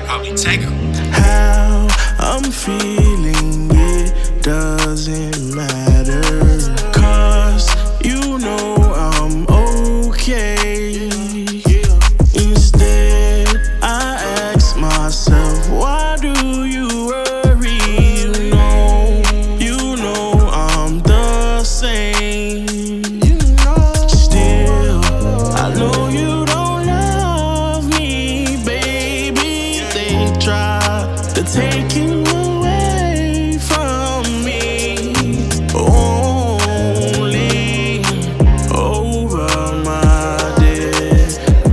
Probably take him. How I'm feeling, it doesn't matter. 'Cause you know I'm okay. Instead, I ask myself, why do you worry? You know I'm the same. Still, I know you don't love me, baby. They try to take you away from me, only over my dead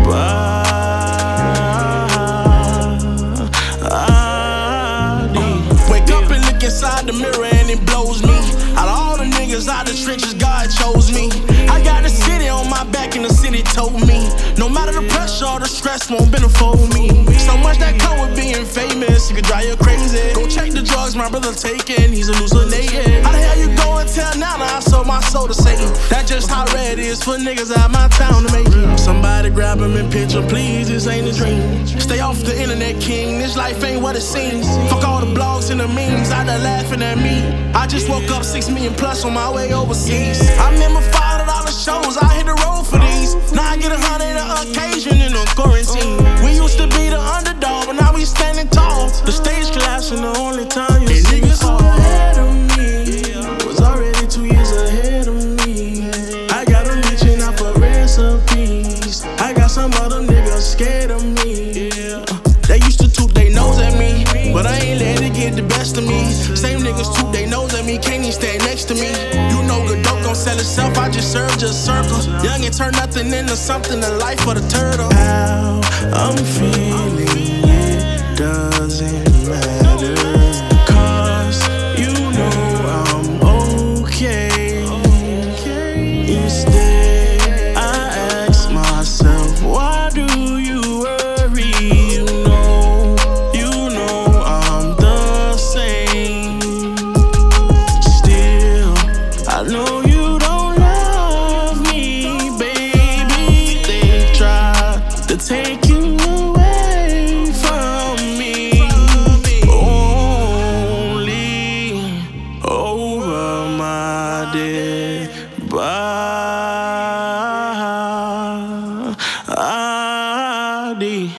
body. Wake up and look inside the mirror and it blows me. Out of all the niggas out the trenches, God chose me. I got the city on my back and the city told me, no matter the pressure or the stress won't benefit me. So much that come with being famous, it could drive you crazy. Go check the drugs my brother taking, he's hallucinating. How the hell you go and tell now I sold my soul to Satan? That's just how rare it is for niggas out my town to make it. Somebody grab him and pitch him, please, this ain't a dream. Stay off the internet, king, this life ain't what it seems. Fuck all the blogs and the memes out there laughing at me. I just woke up 6 million plus on my way overseas. I remember $500 shows, I hit the road for these. Now I get 100 an occasion in a quarantine. We used to be the underdog, but now we standing tall. The stage collapsing, the only time you see niggas who ahead of me was already 2 years ahead of me. I got them reaching out for recipes. I got some other niggas scared of me. They used to toot they nose at me, but I ain't let it get the best of me. Same niggas toot they nose at me, can't even stand next to me. You know good dope gon' sell itself, I just serve just circles. Young and turn nothing into something, the life for the turtle. How I'm feeling, it doesn't matter. 'Cause you know I'm okay. Instead, I ask myself, why do you worry? You know I'm the same. Still, I know you don't love me, baby. They try to take you away from me, only over my dead body.